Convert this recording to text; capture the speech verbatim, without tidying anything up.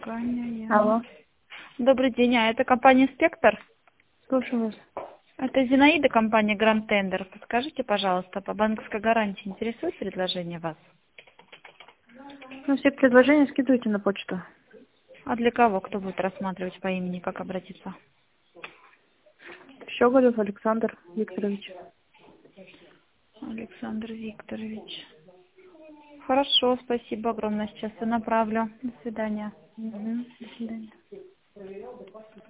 Компания. Алло, Добрый день, а это компания «Спектр»? слушаю вас. Это Зинаида, компания «Гранд Тендер». Подскажите, пожалуйста, по банковской гарантии интересует предложение вас? Ну, все предложения скидывайте на почту. А для кого? Кто будет рассматривать по имени, как обратиться? Щеголев Александр Викторович. Александр Викторович. Хорошо, спасибо огромное. Сейчас я направлю. До свидания. Угу. До свидания.